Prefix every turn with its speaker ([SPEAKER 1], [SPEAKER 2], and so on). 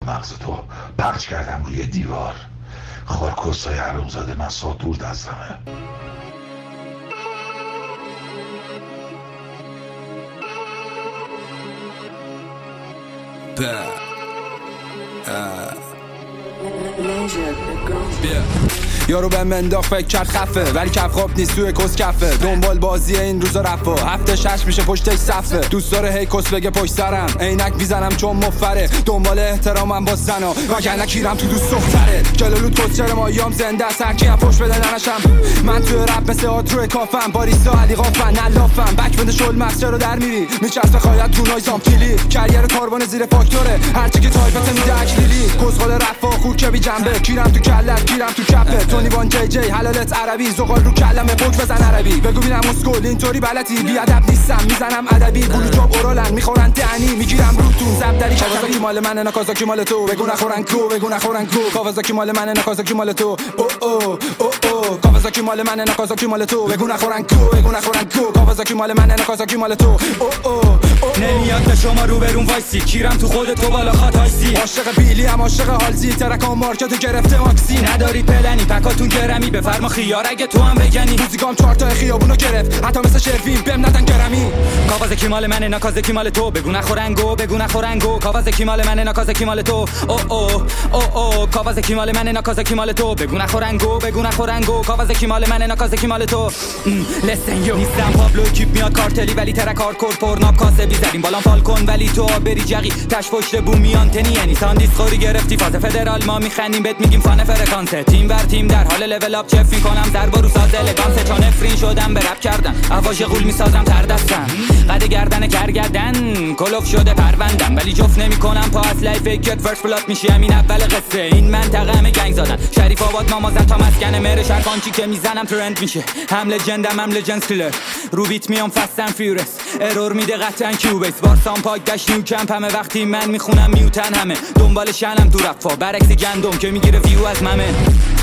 [SPEAKER 1] مغز تو پخش کردم روی دیوار. خارکستای حرومزاده من ساتور دستمه.
[SPEAKER 2] یارو به منداخ فکر کرد خفه، ولی کف خواب نیست توی کس کفه. دنبال بازی این روزا رفا، هفته شش میشه پشتش صفه. دوست داره هی کس بگه پشت سرم، عینک میزنم چون مفره. دنبال احترامم با زنا، وگرنه کیرم تو دوست دختره. جلالو کسچر مایام زنده است، هرکی هم پشت بده ننشم. من توی رپ مثل آترو کافم، باریستا علی قافن نلافم. بک بنده شل مغز رو در میری، میچسبه خواهد تو نایزام کلی. کریر کاربان زیر فاکتوره، هرچی که تایپت میده اکلیلی. کسخال رفا خوک که بی جنبه، کیرم تو کلت کیرم تو کپه. تونی وان جی جی حلالت عربی، زغال رو کلمه پوک بزن عربی. بگو بینم اسکول اینطوری بلدی، بی ادب نیستم میزنم ادبی. بلو جاب اورالن میخورن دهنی، میگیرم روتون زبدری. کاوازاکی مال منه ناکازاکی مال تو، بگو نخورن کو بگو نخورن کو. کاوازاکی مال منه ناکازاکی مال تو، او او او او. کاوازاکی مال منه ناکازاکی مال تو، بگو نخورن کو بگو نخورن کو. کاوازاکی مال منه ناکازاکی مال تو، او او او.
[SPEAKER 3] نمیاد به شما رو برون وایسی، کیرم تو خودت تو بالا خطایسی.
[SPEAKER 2] عاشق بیلی هم عاشق هالزی، ترکام مارکتو گرفته ماکسی.
[SPEAKER 3] نداری پلنی پکاتون گرمی، بفرما خیار اگه تو هم بگنی.
[SPEAKER 2] موزیکام 4 تا خیابونو گرفت، حتی مثل شروین بهم ندن گرمی.
[SPEAKER 3] کاوازاکی مال منه ناکازاکی مال تو، بگو نخورنگو بگو نخورنگو. کاوازاکی مال منه ناکازاکی مال تو، او او او او. کاوازاکی مال منه ناکازاکی مال تو، بگو نخورنگو بگو نخورنگو. کاوازاکی مال منه ناکازاکی مال تو. لسن یو نیستم پابلو کیپ میاد کارتلی، ولی ترک هاردکور پرناب کاسه بیزدیم. بالام فالکون ولی تو بری جقی، تش پشت بومی آنتنی. یعنی ساندیس خوری گرفتی فاز فدرال، ما میخندیم بهت میگیم فان فرکانسه. تیم بر تیم در حال لول اپ چف میکنم، ضربا رو ساز الگانسه. چون نفرین شدم به رپ کردن، اواژ غول میسازم تر دستم. قد گردن کرگردن کلوف شده پروندم، ولی جفت نمیکنم پا اصلای فیکت. فرست بلاد میشی همین اول قصه. این منطقه همه گنگ زدن، شریف آباد مامازن تا مسکن مهر شرکانچی که میزنم ترند میشه. هم لجندم هم لجند کلر، رو بیت میام فستن فیورس. ارور میده قطعا کیوبیس، بارسان پاک داش نیو کمپ. همه وقتی من میخونم میوتن، همه دنبال شنم تو رفا. برعکس گندم که میگیره ویو از ممه.